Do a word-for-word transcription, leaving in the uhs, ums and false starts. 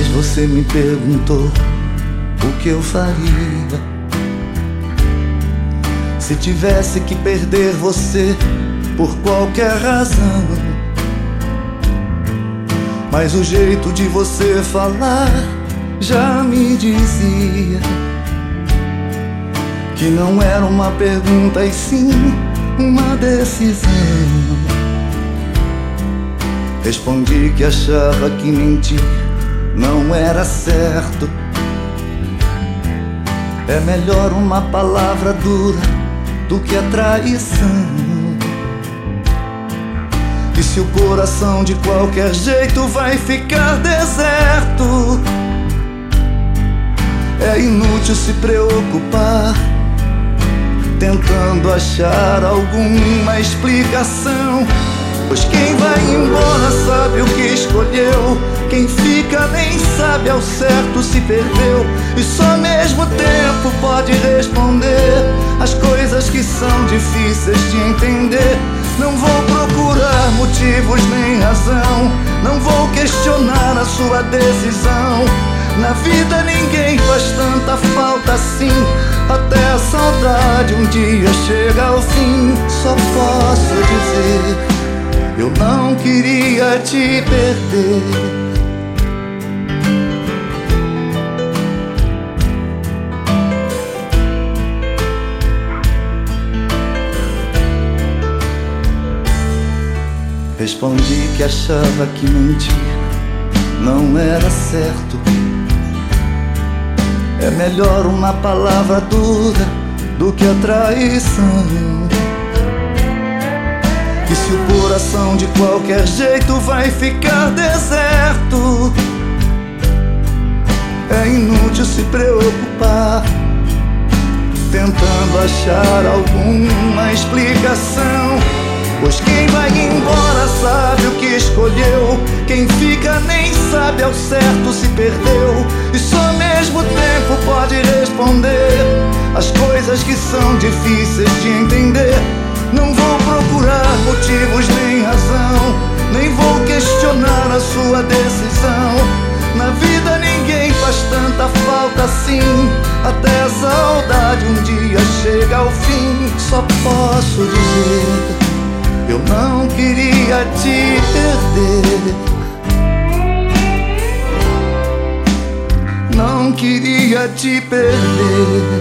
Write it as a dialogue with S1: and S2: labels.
S1: vez você me perguntou o que eu faria se tivesse que perder você por qualquer razão. Mas o jeito de você falar já me dizia que não era uma pergunta e sim uma decisão. Respondi que achava que mentir não era certo. É melhor uma palavra dura do que a traição. E se o coração de qualquer jeito vai ficar deserto, é inútil se preocupar tentando achar alguma explicação. Pois quem vai embora sabe o que escolheu, quem fica nem sabe ao certo se perdeu. E só mesmo o tempo pode responder as coisas que são difíceis de entender. Não vou procurar motivos nem razão, não vou questionar a sua decisão. Na vida ninguém faz tanta falta assim, até a saudade um dia chega ao fim. Só posso dizer, eu não queria te perder. Respondi que achava que mentir não era certo. É melhor uma palavra dura do que a traição. E se o coração de qualquer jeito vai ficar deserto, é inútil se preocupar tentando achar alguma explicação. Pois quem vai embora sabe o que escolheu, quem fica nem sabe ao certo se perdeu. E só mesmo o tempo pode responder as coisas que são difíceis de entender. Não vou procurar motivos nem razão, nem vou questionar a sua decisão. Na vida ninguém faz tanta falta assim, até a saudade um dia chega ao fim. Só posso dizer, eu não queria te perder. Não queria te perder.